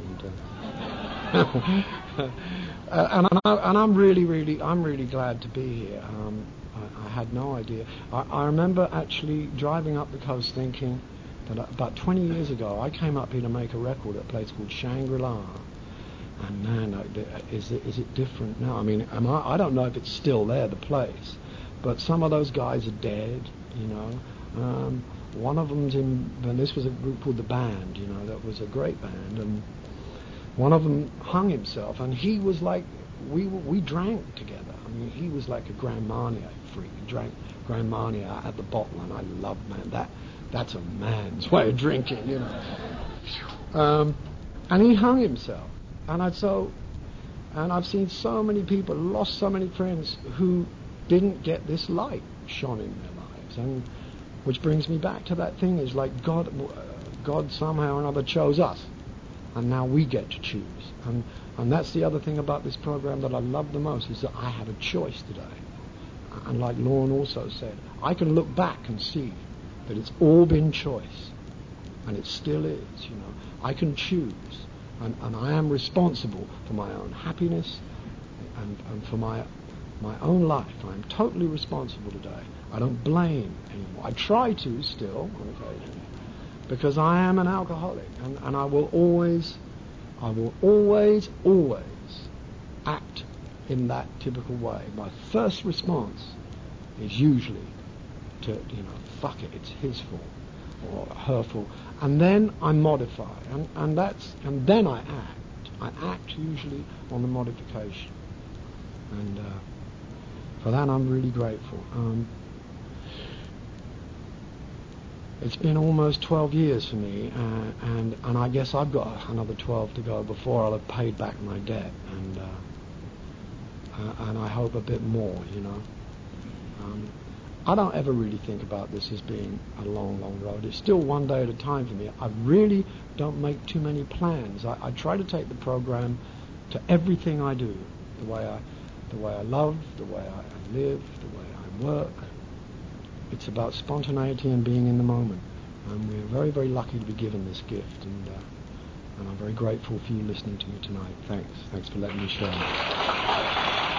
and I'm really glad to be here. I had no idea. I remember actually driving up the coast thinking that about 20 years ago I came up here to make a record at a place called Shangri-La. And man, is it different now? I mean, I don't know if it's still there, the place, but some of those guys are dead, you know. One of them's and this was a group called The Band, you know, that was a great band, and one of them hung himself, and he was like, we drank together. I mean, he was like a Grand Marnier freak. He drank Grand Marnier at the bottle, and I love, man, that's a man's way of drinking, you know. And he hung himself. And I've seen so many people, lost so many friends who didn't get this light shone in their lives. And which brings me back to that thing, is like God somehow or another chose us, and now we get to choose. And that's the other thing about this program that I love the most, is that I have a choice today. And like Lorne also said, I can look back and see that it's all been choice, and it still is, you know. I can choose. And I am responsible for my own happiness and for my own life. I'm totally responsible today. I don't blame anymore. I try to still on occasion, because I am an alcoholic, and I will always act in that typical way. My first response is usually to, you know, fuck it, it's his fault or her fault, and then I modify, and then I act. I act usually on the modification, and for that I'm really grateful. It's been almost 12 years for me, and I guess I've got another 12 to go before I'll have paid back my debt, and I hope a bit more, you know. I don't ever really think about this as being a long, long road. It's still one day at a time for me. I really don't make too many plans. I try to take the program to everything I do, the way I love, the way I live, the way I work. It's about spontaneity and being in the moment. And we're very, very lucky to be given this gift. And I'm very grateful for you listening to me tonight. Thanks. Thanks for letting me share.